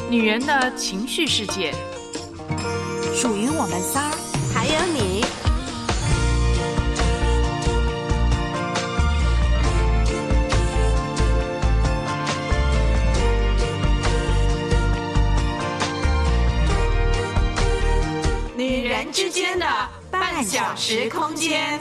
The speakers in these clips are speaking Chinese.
女人的情绪世界， 属于我们仨， 还有你。 女人之间的半小时空间。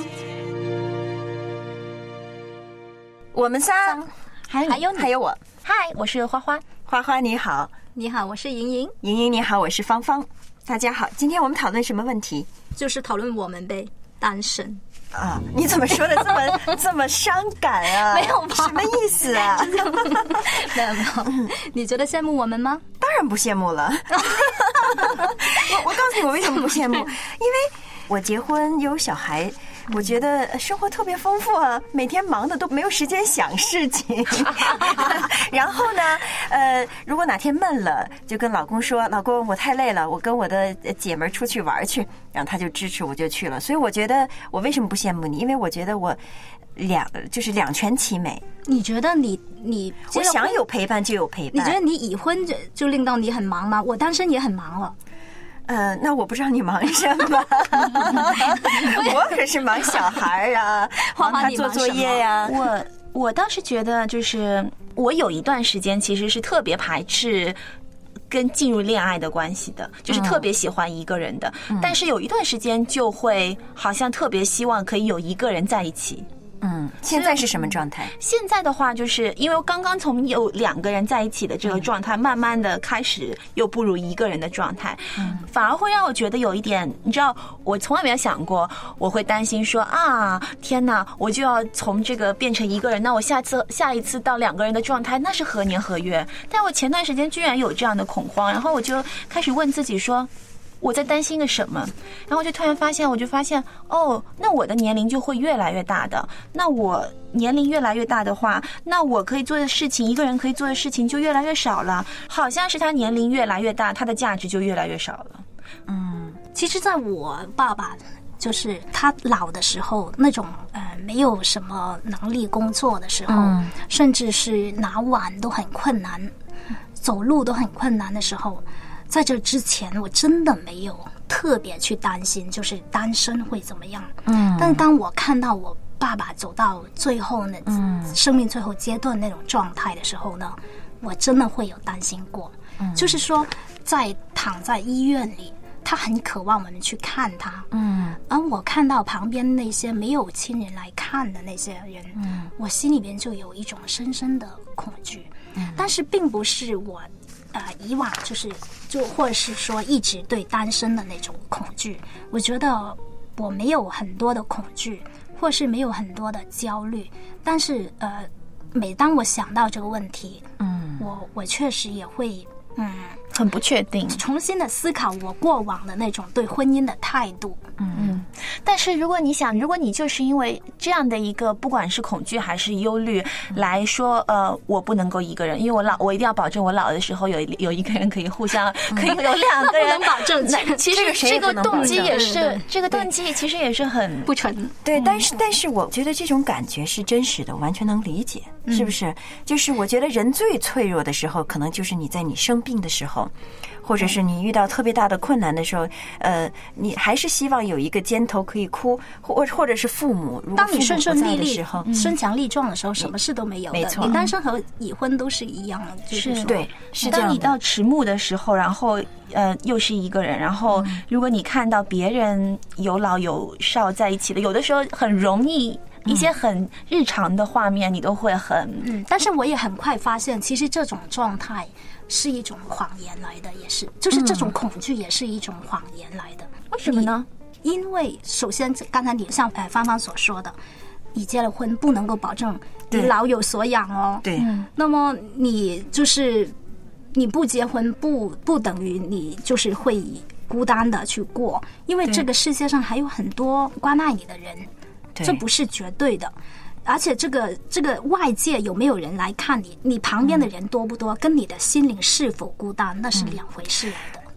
我们仨， 还有你， 还有我。 嗨，我是花花。 花花你好。 你好，我是莹莹。 莹莹你好，我是芳芳。大家好，今天我们讨论什么问题？ 就是讨论我们呗，单身。 啊，你怎么说的这么伤感啊？ 没有吧？ 什么意思啊？ 没有。你觉得羡慕我们吗？ 当然不羡慕了。我告诉你，我为什么不羡慕？因为我结婚有小孩。我觉得生活特别丰富啊，每天忙的都没有时间想事情。然后呢，如果哪天闷了，就跟老公说：“老公，我太累了，我跟我的姐们出去玩去。”然后他就支持，我就去了。所以我觉得我为什么不羡慕你？因为我觉得我就是两全其美。 你觉得你我想有陪伴就有陪伴。 你觉得你已婚就令到你很忙吗？我单身也很忙了。 那我不知道你忙什么。我可是忙小孩啊，帮他做作业呀。 我倒是觉得，就是我有一段时间其实是特别排斥跟进入恋爱的关系的，就是特别喜欢一个人的。但是有一段时间就会好像特别希望可以有一个人在一起。 现在是什么状态？ 现在的话，就是因为刚刚从有两个人在一起的这个状态，慢慢的开始又步入一个人的状态，反而会让我觉得有一点，你知道，我从来没有想过，我会担心说啊，天哪，我就要从这个变成一个人，那我下一次到两个人的状态，那是何年何月？但我前段时间居然有这样的恐慌，然后我就开始问自己说，我在担心个什么？然后就突然发现，哦，那我的年龄就会越来越大的。那我年龄越来越大的话，那我可以做的事情，一个人可以做的事情就越来越少了。好像是他年龄越来越大，他的价值就越来越少了。 其实在我爸爸就是他老的时候，那种没有什么能力工作的时候，甚至是拿碗都很困难，走路都很困难的时候。在这之前我真的没有特别去担心就是单身会怎么样，但是当我看到我爸爸走到最后呢，生命最后阶段那种状态的时候呢，我真的会有担心过，就是说躺在医院里，他很渴望我们去看他，而我看到旁边那些没有亲人来看的那些人，我心里边就有一种深深的恐惧，但是并不是我以往或者是说一直对单身的那种恐惧，我觉得我没有很多的恐惧，或是没有很多的焦虑，但是每当我想到这个问题，我确实也会很不确定， 重新的思考我过往的那种对婚姻的态度。 但是如果你就是因为这样的一个不管是恐惧还是忧虑来说，我不能够一个人，因为我一定要保证我老的时时候有一个人可以互相可以有两个人不能保证。 其实这个动机也是这个动机其实也是很不纯。 对，但是我觉得这种感觉是真实的，完全能理解，是不是？就是我觉得人最脆弱的时候，可能就是你在你生病的时候。或者是你遇到特别大的困难的时候，你还是希望有一个肩头可以哭，或者是父母。如果当你顺顺利利的时候， 身强力壮的时候，什么事都没有的。 没错， 你单身和已婚都是一样的，就是说， 对，是这样的。 当你到迟暮的时候，然后又是一个人，然后如果你看到别人有老有少在一起的，有的时候很容易。一些很日常的画面你都会很但是我也很快发现其实这种状态是一种谎言来的，也是就是这种恐惧也是一种谎言来的。 为什么呢？ 因为首先刚才你像芳芳所说的，你结了婚不能够保证你老有所养哦。 对， 那么你就是你不结婚不等于你就是会孤单的去过，因为这个世界上还有很多关爱你的人，这不是绝对的。而且这个外界有没有人来看你，你旁边的人多不多，跟你的心灵是否孤单，那是两回事来的。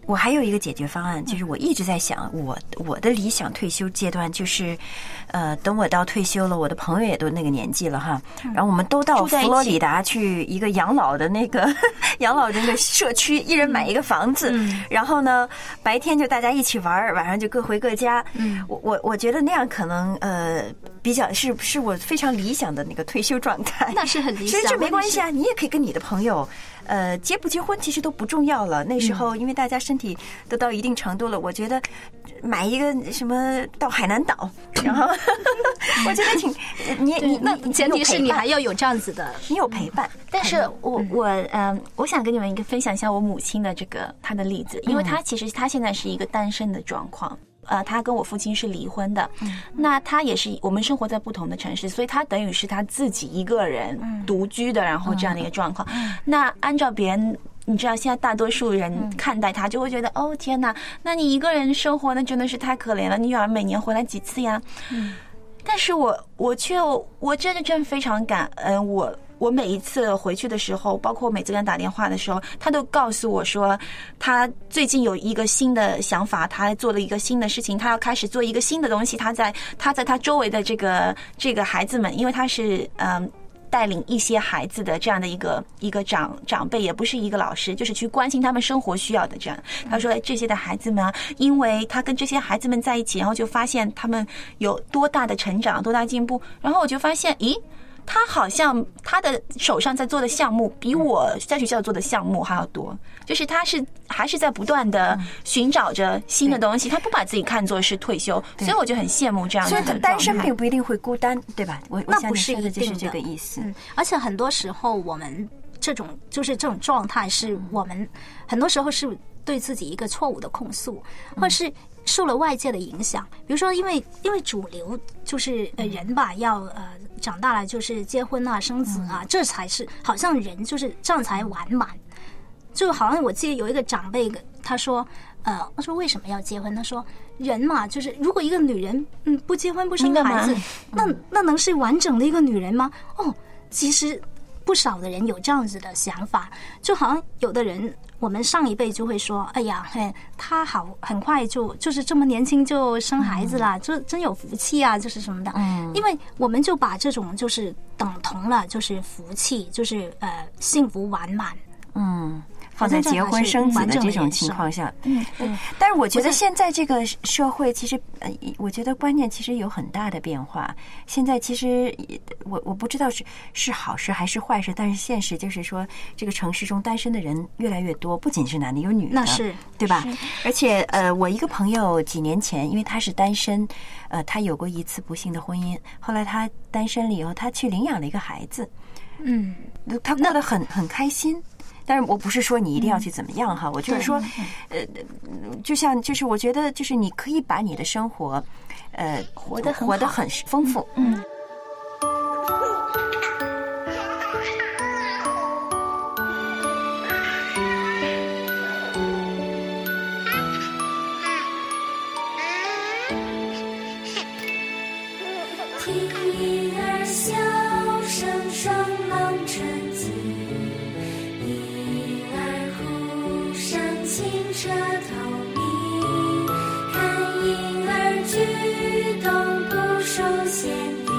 我还有一个解决方案，就是我一直在想，我的理想退休阶段就是，等我到退休了，我的朋友也都那个年纪了哈，然后我们都到佛罗里达去一个养老的那个社区，一人买一个房子，然后呢，白天就大家一起玩，晚上就各回各家。我觉得那样可能比较是我非常理想的那个退休状态。 那是很理想， 所以这没关系啊，你也可以跟你的朋友。结不结婚其实都不重要了。那时候因为大家身体都到一定程度了，我觉得买一个什么到海南岛，然后我觉得你那前提是你还要有这样子的， 你有陪伴。 但是我想跟你们分享一下我母亲的她的例子，因为她其实她现在是一个单身的状况。他跟我父亲是离婚的，那他也是我们生活在不同的城市，所以他等于是他自己一个人独居的，然后这样的一个状况。那按照别人，你知道现在大多数人看待他就会觉得，哦天哪，那你一个人生活那真的是太可怜了，你女儿每年回来几次呀？但是我真的非常感恩我每一次回去的时候，包括每次跟他打电话的时候，他都告诉我说，他最近有一个新的想法，他做了一个新的事情，他要开始做一个新的东西。他在他周围的这个孩子们，因为他是带领一些孩子的这样的一个长辈，也不是一个老师，就是去关心他们生活需要的这样。他说这些的孩子们，因为他跟这些孩子们在一起，然后就发现他们有多大的成长，多大进步，然后我就发现，咦。他好像他的手上在做的项目比我在学校做的项目还要多，就是他还是在不断的寻找着新的东西，他不把自己看作是退休，所以我就很羡慕这样的状态。 所以单身并不一定会孤单，对吧？ 那不是一定的， 就是这个意思。 而且很多时候我们这种状态是我们很多时候是对自己一个错误的控诉，或是受了外界的影响。比如说因为主流就是人吧，要长大了就是结婚啊生子啊，这才是好像人就是这样才完满。就好像我记得有一个长辈他说为什么要结婚，他说人嘛，就是如果一个女人不结婚不生孩子，那能是完整的一个女人吗？其实不少的人有这样子的想法，就好像有的人我们上一辈就会说，哎呀他很快就是这么年轻就生孩子啦，就真有福气啊，就是什么的。因为我们就把这种就是等同了就是福气，就是幸福完满。 放在结婚生子的这种情况下，但是我觉得现在这个社会其实，我觉得观念其实有很大的变化。现在其实我不知道是好事还是坏事，但是现实就是说，这个城市中单身的人越来越多，不仅是男的，有女的， 那是对吧？而且我一个朋友几年前，因为他是单身，他有过一次不幸的婚姻，后来他单身了以后，他去领养了一个孩子，他过得很开心。但是我不是说你一定要去怎么样哈，我就是说，就是我觉得就是你可以把你的生活，活得很丰富， 听儿笑声双浪成疾，婴儿哭声清澈透明，看婴儿举动不受限定，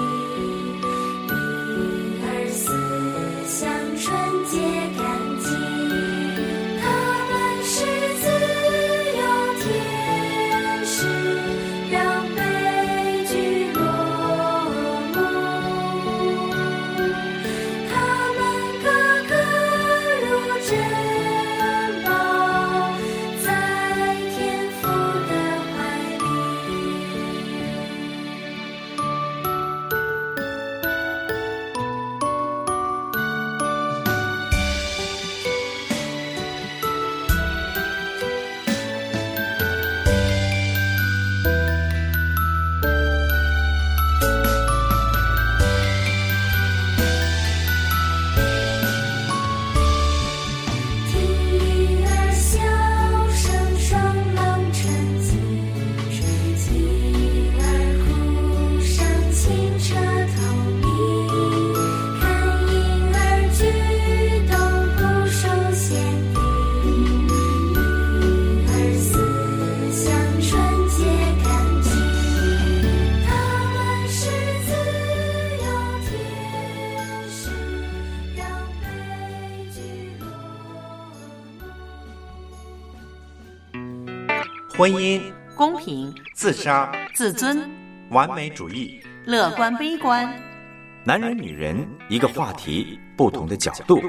婴儿思想纯洁干净，他们是自由天使，让悲剧落幕，他们个个如珍宝，在婚姻、 公平、 自杀、 自尊、 完美主义、 乐观悲观， 男人女人一个话题，不同的角度。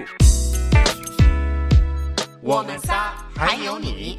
我们仨还有你。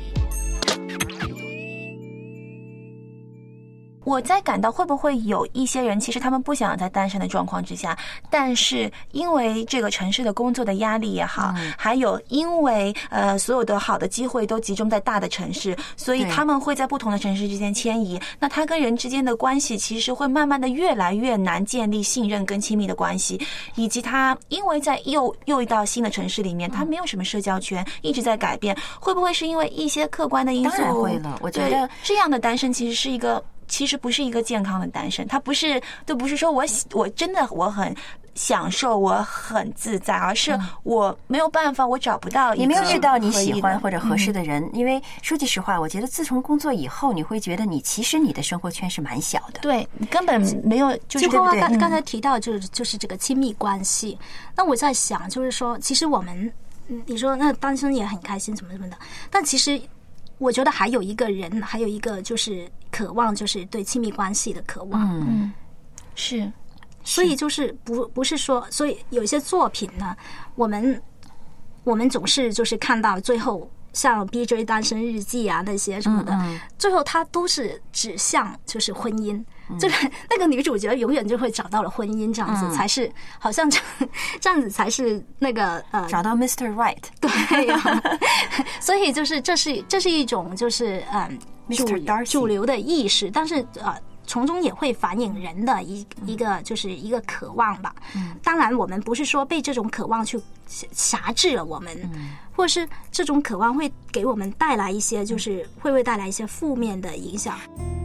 我在感到会不会有一些人，其实他们不想在单身的状况之下，但是因为这个城市的工作的压力也好，还有因为所有的好的机会都集中在大的城市，所以他们会在不同的城市之间迁移。那他跟人之间的关系其实会慢慢的越来越难建立信任跟亲密的关系，以及他因为在又一到新的城市里面，他没有什么社交圈，一直在改变，会不会是因为一些客观的因素？ 当然会了，我觉得这样的单身其实不是一个健康的单身，它不是说我真的我很享受，我很自在，而是我没有办法，我找不到一个你没有遇到你喜欢或者合适的人。因为说句实话，我觉得自从工作以后，你会觉得其实你的生活圈是蛮小的， 对，你根本没有，就是对不对？刚才提到就是这个亲密关系，那我在想，就是说，其实我们你说那单身也很开心什么什么的，但其实我觉得还有一个就是渴望，就是对亲密关系的渴望。 是， 所以就是不是说，所以有一些作品呢，我们总是就是看到最后，像 BJ 单身日记啊那些什么的，最后它都是指向就是婚姻。这个那个女主角永远就会找到了婚姻，这样子才是好像这样子才是那个找到 Mr. Right。 对呀，所以就是这是一种就是主流的意识，但是从中也会反映人的一个就是一个渴望吧。当然我们不是说被这种渴望去辖制了我们，或者是这种渴望会给我们带来一些就是会不会带来一些负面的影响。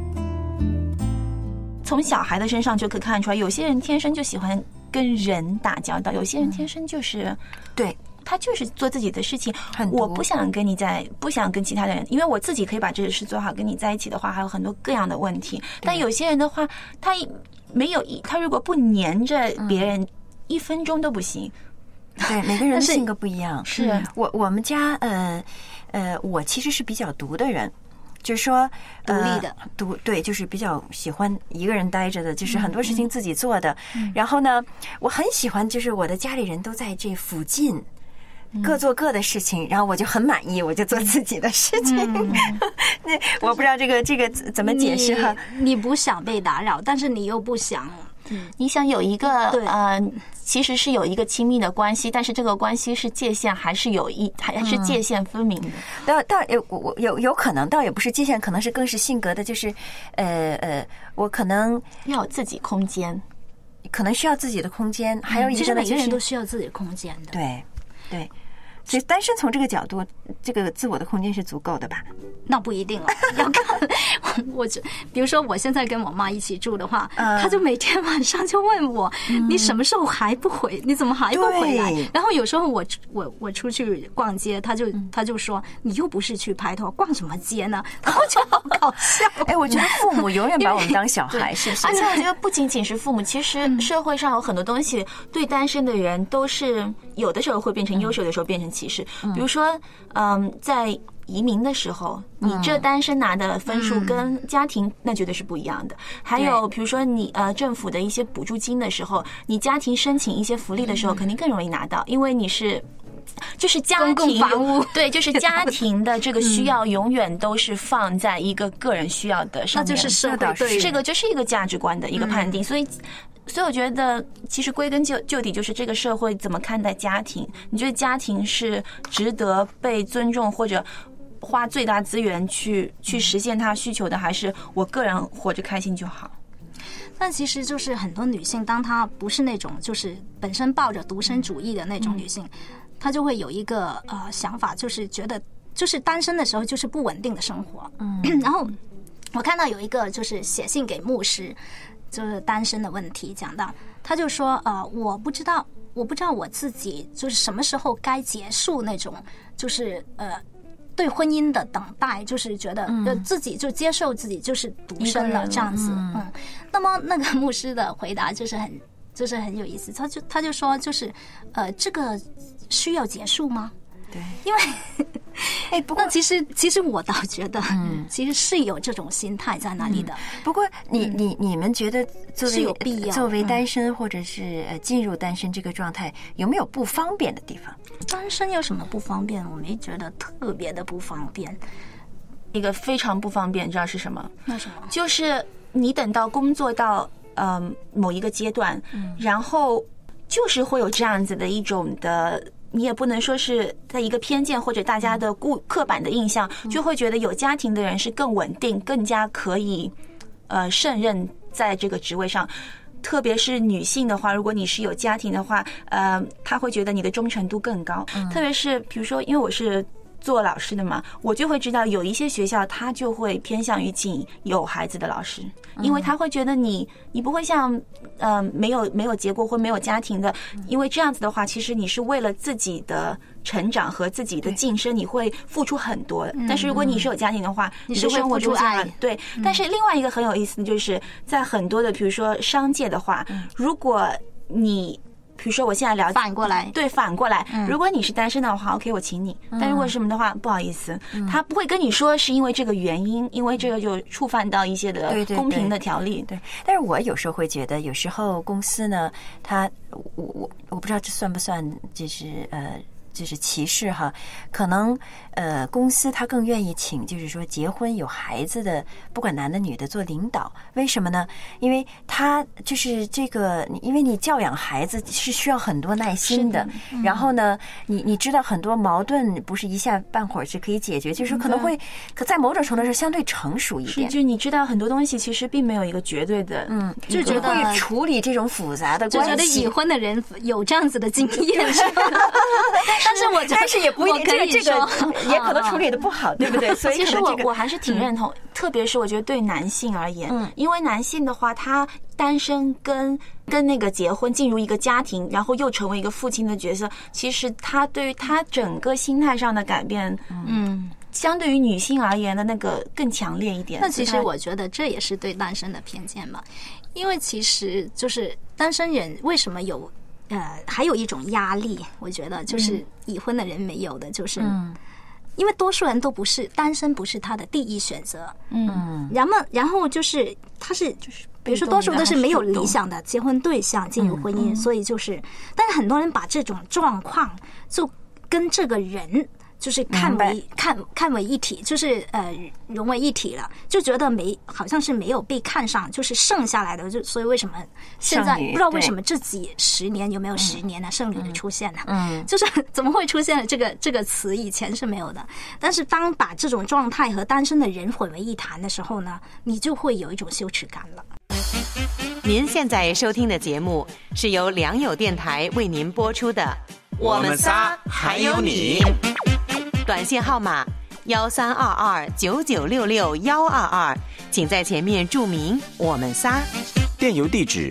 从小孩的身上就可以看出来，有些人天生就喜欢跟人打交道，有些人天生就是对他就是做自己的事情。我不想跟其他的人，因为我自己可以把这个事做好，跟你在一起的话还有很多各样的问题。但有些人的话，他如果不黏着别人1分钟都不行。 对，每个人的性格不一样。 是我们家我其实是比较独的人。就是说独立的对，就是比较喜欢一个人待着的，就是很多事情自己做的。然后呢，我很喜欢就是我的家里人都在这附近，各做各的事情，然后我就很满意，我就做自己的事情。我不知道这个怎么解释哈？ 你不想被打扰，但是你又不想。 你想有一个其实是有一个亲密的关系，但是这个关系是界限还是界限分明的。 倒有可能，倒也不是界限，可能是更是性格的，就是我可能要有自己空间， 可能需要自己的空间。还有一个呢， 其实每个人都需要自己的空间的。 对。所以单身从这个角度，这个自我的空间是足够的吧？ 那不一定了，要看比如说我现在跟我妈一起住的话，她就每天晚上就问我，你什么时候还不回？你怎么还不回来？然后有时候我出去逛街，她就说你又不是去拍拖，逛什么街呢？然后就好搞笑。 我觉得父母永远把我们当小孩，是不是？ 而且我觉得不仅仅是父母，其实社会上有很多东西对单身的人都是有的时候会变成优秀，有的时候变成歧视。比如说在移民的时候，你这单身拿的分数跟家庭那绝对是不一样的。还有比如说你政府的一些补助金的时候，你家庭申请一些福利的时候，肯定更容易拿到，因为你是就是家庭公共房屋， 对，就是家庭的这个需要永远都是放在一个个人需要的上面， 那就是社会对这个就是一个价值观的一个判定。所以我觉得其实归根究底就是这个社会怎么看待家庭。你觉得家庭是值得被尊重或者花最大资源去实现他需求的，还是我个人活着开心就好？ 但其实就是很多女性，当她不是那种就是本身抱着独身主义的那种女性，她就会有一个想法，就是觉得就是单身的时候就是不稳定的生活。然后我看到有一个就是写信给牧师，就是单身的问题讲到，他就说我不知道我自己就是什么时候该结束那种就是对婚姻的等待，就是觉得自己就接受自己就是独身了这样子。那么那个牧师的回答就是很有意思，他就说就是这个需要结束吗？ 对， 因为不过那其实我倒觉得，其实是有这种心态在那里的。 不过你们觉得是有必要作为单身或者是进入单身这个状态，有没有不方便的地方？ 单身有什么不方便？我没觉得特别的不方便。 一个非常不方便，你知道是什么？ 那什么？ 就是你等到工作到某一个阶段，然后就是会有这样子的一种的。你也不能说是在一个偏见或者大家的刻板的印象，就会觉得有家庭的人是更稳定，更加可以胜任在这个职位上。特别是女性的话，如果你是有家庭的话，他会觉得你的忠诚度更高。特别是比如说，因为我是做老师的嘛，我就会知道有一些学校他就会偏向于请有孩子的老师，因为他会觉得你不会像没有结过婚没有家庭的，因为这样子的话，其实你是为了自己的成长和自己的晋升，你会付出很多的。但是如果你是有家庭的话，你是会付出爱。对，但是另外一个很有意思的就是在很多的比如说商界的话，如果你比如说我现在了解反过来， 对，反过来，如果你是单身的话 ，OK， 我请你。但如果是什么的话，不好意思，他不会跟你说是因为这个原因，因为这个就触犯到一些的公平的条例。 对，但是我有时候会觉得，有时候公司呢，我不知道这算不算，就是歧视哈，可能公司他更愿意请就是说结婚有孩子的，不管男的女的做领导，为什么呢？因为他就是这个，因为你教养孩子是需要很多耐心的，然后呢，你知道很多矛盾不是一下半会儿是可以解决，就是可能会可在某种程度上相对成熟一点。 就你知道很多东西其实并没有一个绝对的， 就觉得会处理这种复杂的关系， 就觉得已婚的人有这样子的经验，是吧？但是也不一定，这个也可能处理的不好，对不对？所以其实我还是挺认同，特别是我觉得对男性而言，因为男性的话，他单身跟那个结婚进入一个家庭，然后又成为一个父亲的角色，其实他对于他整个心态上的改变，相对于女性而言的那个更强烈一点。 那其实我觉得这也是对单身的偏见嘛，因为其实就是单身人为什么有还有一种压力，我觉得就是已婚的人没有的，就是因为多数人都不是单身，不是他的第一选择，然后就是他是就是比如说多数都是没有理想的结婚对象进入婚姻，所以就是但是很多人把这种状况就跟这个人就是看为一体，就是融为一体了，就觉得好像是没有被看上，就是剩下来的，就所以为什么现在不知道为什么这几10年有没有10年呢？剩女的出现了，就是怎么会出现了这个词？以前是没有的。但是当把这种状态和单身的人混为一谈的时候呢，你就会有一种羞耻感了。 您现在收听的节目是由良友电台为您播出的《 我们仨还有你》。 短信号码132299662122，请在前面注明“我们仨”。 电邮地址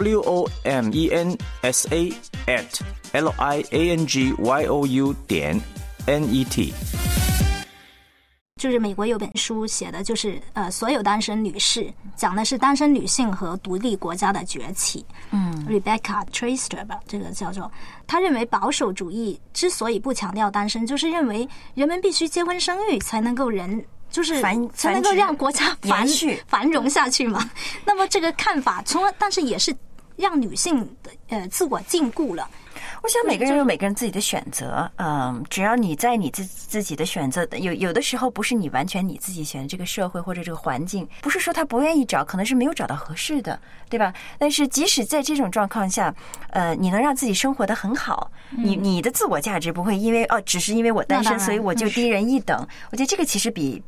womensa@liangyou.net。 就是美国有本书写的就是所有单身女士，讲的是单身女性和独立国家的崛起。Rebecca Traister 吧，这个叫做，他认为保守主义之所以不强调单身，就是认为人们必须结婚生育才能够才能够让国家繁荣下去嘛。那么这个看法但是也是让女性自我禁锢了。 我想每个人有每个人自己的选择，只要你在你自己的选择，有的时候不是你完全你自己选的这个社会或者这个环境，不是说他不愿意找，可能是没有找到合适的，对吧？但是即使在这种状况下，你能让自己生活得很好，你的自我价值不会因为只是因为我单身，所以我就低人一等。我觉得这个其实比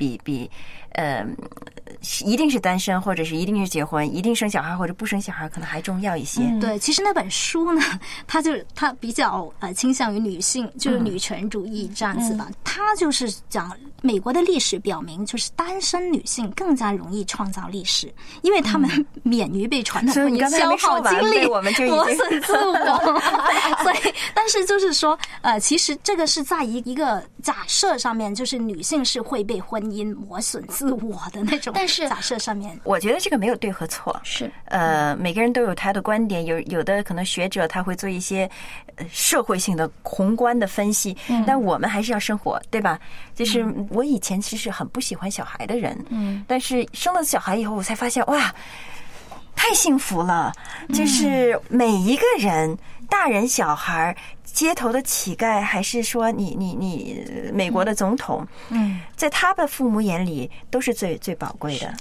一定是单身，或者是一定是结婚，一定生小孩或者不生小孩，可能还重要一些。 对，其实那本书呢，它比较倾向于女性，就是女权主义这样子吧。它就是讲美国的历史表明，就是单身女性更加容易创造历史，因为她们免于被传统婚姻消耗精力、磨损自我。所以，但是就是说，其实这个是在一个假设上面，就是女性是会被婚姻磨损自我的那种， 但是假设上面， 我觉得这个没有对和错， 是每个人都有他的观点，有的可能学者他会做一些社会性的宏观的分析，但我们还是要生活，对吧？就是我以前其实很不喜欢小孩的人，但是生了小孩以后，我才发现哇，太幸福了！就是每一个人，大人小孩，街头的乞丐，还是说你美国的总统，在他的父母眼里都是最最宝贵的。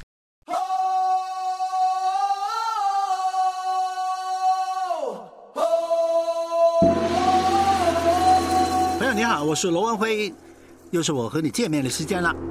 朋友你好，我是罗文辉，又是我和你见面的时间了。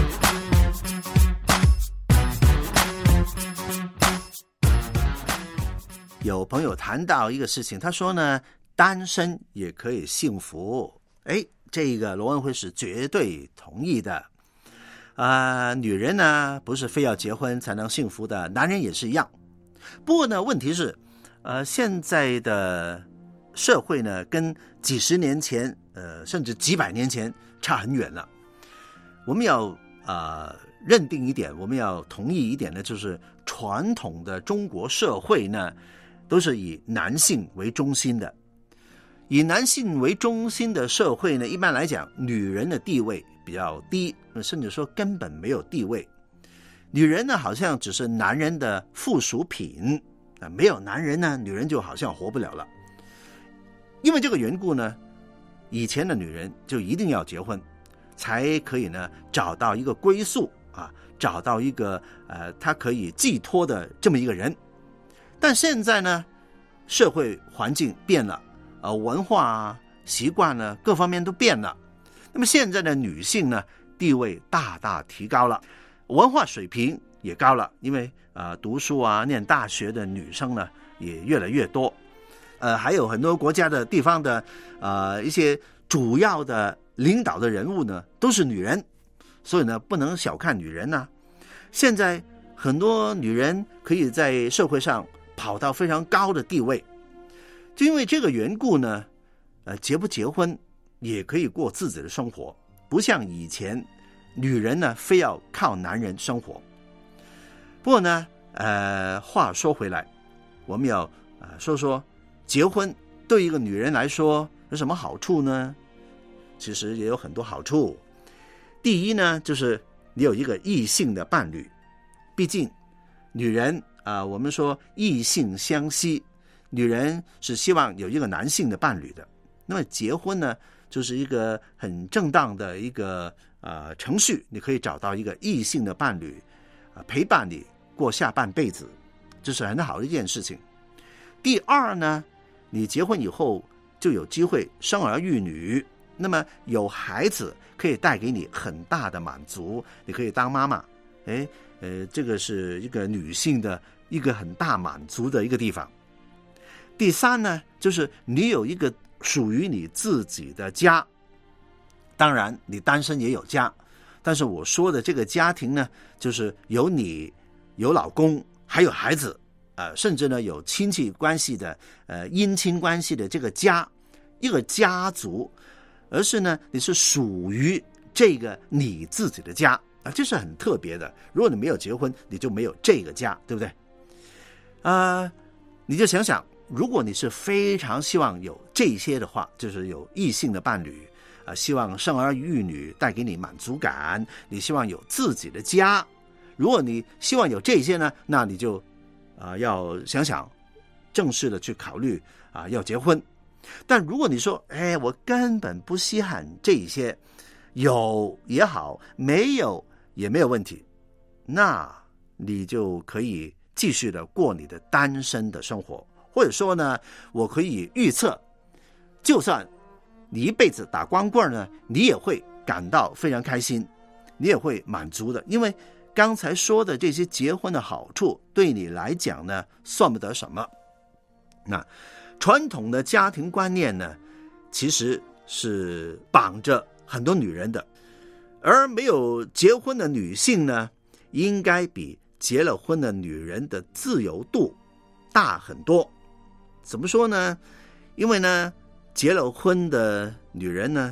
有朋友谈到一个事情，他说呢，单身也可以幸福。这个罗文辉是绝对同意的。女人呢不是非要结婚才能幸福的，男人也是一样。不过呢，问题是，现在的社会呢跟几十年前，甚至几百年前差很远了。我们要认定一点，我们要同意一点呢，就是传统的中国社会呢，都是以男性为中心的。以男性为中心的社会呢，一般来讲，女人的地位比较低，甚至说根本没有地位。女人呢，好像只是男人的附属品，没有男人呢，女人就好像活不了了。因为这个缘故呢，以前的女人就一定要结婚，才可以呢找到一个归宿啊，找到一个她可以寄托的这么一个人。但现在呢，社会环境变了，文化啊、习惯呢，各方面都变了。那么现在的女性呢，地位大大提高了，文化水平也高了，因为读书啊、念大学的女生呢也越来越多。还有很多国家的地方的一些主要的领导的人物呢，都是女人，所以呢，不能小看女人啊。现在很多女人可以在社会上跑到非常高的地位，就因为这个缘故呢，结不结婚也可以过自己的生活，不像以前女人呢非要靠男人生活。不过呢，话说回来，我们要说说结婚对一个女人来说有什么好处呢？其实也有很多好处。第一呢，就是你有一个异性的伴侣，毕竟女人我们说异性相吸，女人是希望有一个男性的伴侣的。那么结婚呢，就是一个很正当的一个程序，你可以找到一个异性的伴侣陪伴你过下半辈子，这是很好的一件事情。第二呢，你结婚以后就有机会生儿育女，那么有孩子可以带给你很大的满足，你可以当妈妈，这个是一个女性的一个很大满足的一个地方。第三呢，就是你有一个属于你自己的家。当然你单身也有家，但是我说的这个家庭呢，就是有你有老公还有孩子，甚至呢有亲戚关系的姻亲关系的这个家，一个家族，而是呢你是属于这个你自己的家这是很特别的。如果你没有结婚，你就没有这个家，对不对？你就想想，如果你是非常希望有这些的话，就是有异性的伴侣希望生儿育女带给你满足感，你希望有自己的家，如果你希望有这些呢，那你就要想想正式的去考虑要结婚。但如果你说我根本不稀罕这些，有也好，没有也没有问题，那你就可以继续的过你的单身的生活。或者说呢，我可以预测，就算你一辈子打光棍呢，你也会感到非常开心，你也会满足的。因为刚才说的这些结婚的好处对你来讲呢，算不得什么。那传统的家庭观念呢，其实是绑着很多女人的，而没有结婚的女性呢，应该比结了婚的女人的自由度大很多。怎么说呢？因为呢，结了婚的女人呢，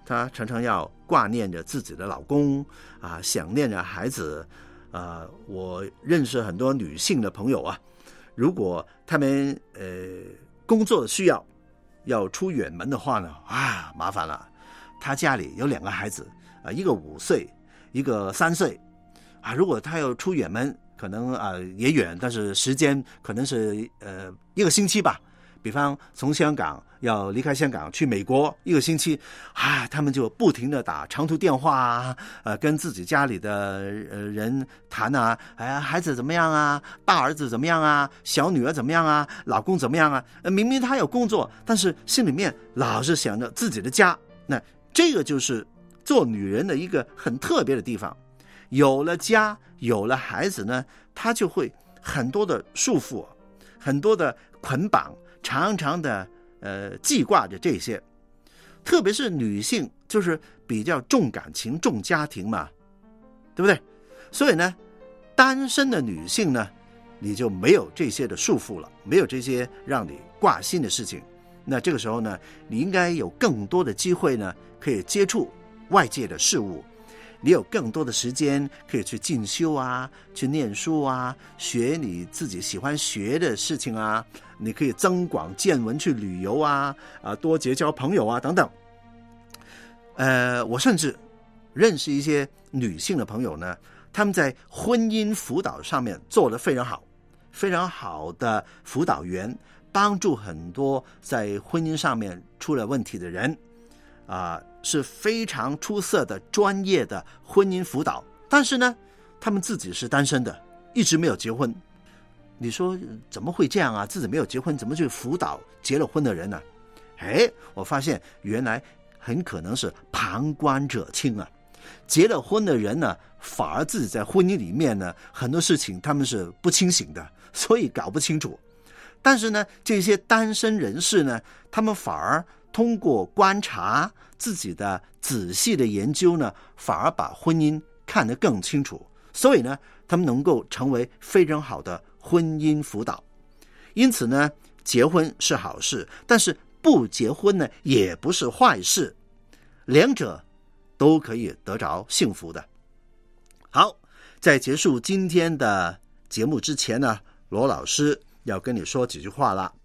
她常常要挂念着自己的老公啊，想念着孩子。我认识很多女性的朋友啊，如果他们工作的需要出远门的话呢，麻烦了。她家里有2个孩子啊，一个5岁，一个3岁啊。如果她要出远门，可能也远，但是时间可能是1个星期吧。比方从香港要离开香港去美国1个星期他们就不停的打长途电话跟自己家里的人谈孩子怎么样啊，大儿子怎么样啊，小女儿怎么样啊，老公怎么样啊。明明他有工作，但是心里面老是想着自己的家。那这个就是做女人的一个很特别的地方。有了家，有了孩子呢，他就会很多的束缚，很多的捆绑，常常的记挂着这些。特别是女性就是比较重感情重家庭嘛，对不对？所以呢，单身的女性呢，你就没有这些的束缚了，没有这些让你挂心的事情。那这个时候呢，你应该有更多的机会呢，可以接触外界的事物，你有更多的时间可以去进修啊，去念书啊，学你自己喜欢学的事情啊，你可以增广见闻，去旅游啊，多结交朋友啊等等。我甚至认识一些女性的朋友呢，他们在婚姻辅导上面做得非常好，非常好的辅导员，帮助很多在婚姻上面出了问题的人是非常出色的专业的婚姻辅导。但是呢，他们自己是单身的，一直没有结婚。你说怎么会这样啊？自己没有结婚，怎么去辅导结了婚的人呢？我发现原来很可能是旁观者清啊。结了婚的人呢，反而自己在婚姻里面呢，很多事情他们是不清醒的，所以搞不清楚。但是呢，这些单身人士呢，他们反而通过观察自己的仔细的研究呢，反而把婚姻看得更清楚。所以呢，他们能够成为非常好的婚姻辅导。因此呢，结婚是好事，但是不结婚呢，也不是坏事，两者都可以得着幸福的。好，在结束今天的节目之前呢，罗老师要跟你说几句话了。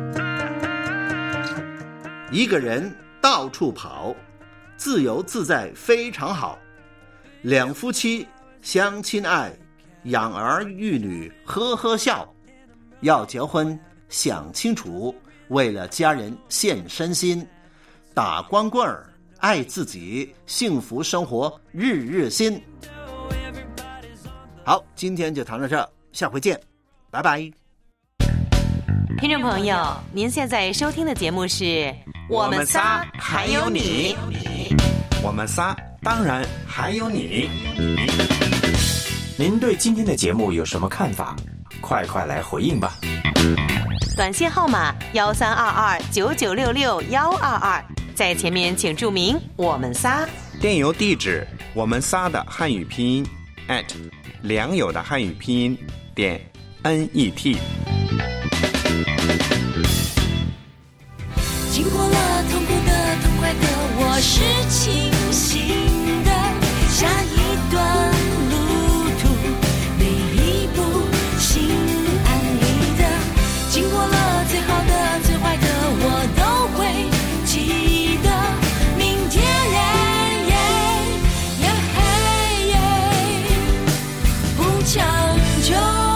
一个人到处跑，自由自在非常好。两夫妻相亲爱，养儿育女呵呵笑。要结婚想清楚，为了家人献身心。打光棍儿，爱自己，幸福生活日日新。好，今天就谈到这，下回见，拜拜。 听众朋友，您现在收听的节目是我们仨还有你，我们仨当然还有你。您对今天的节目有什么看法？快快来回应吧。 短信号码132299662122，在前面请注明我们仨。 电邮地址我们仨的汉语拼音良友的汉语拼音.net。 经过了痛苦的痛快的，我是清醒的。下一段路途，每一步心安理得。经过了最好的最坏的，我都会记得。明天不强求。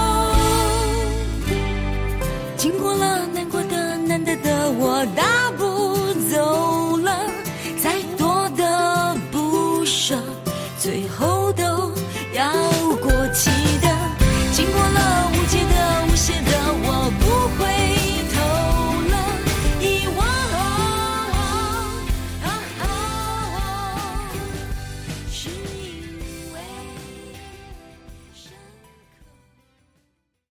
经过了难过的难得的，我大步走了，再多的不舍，最后都要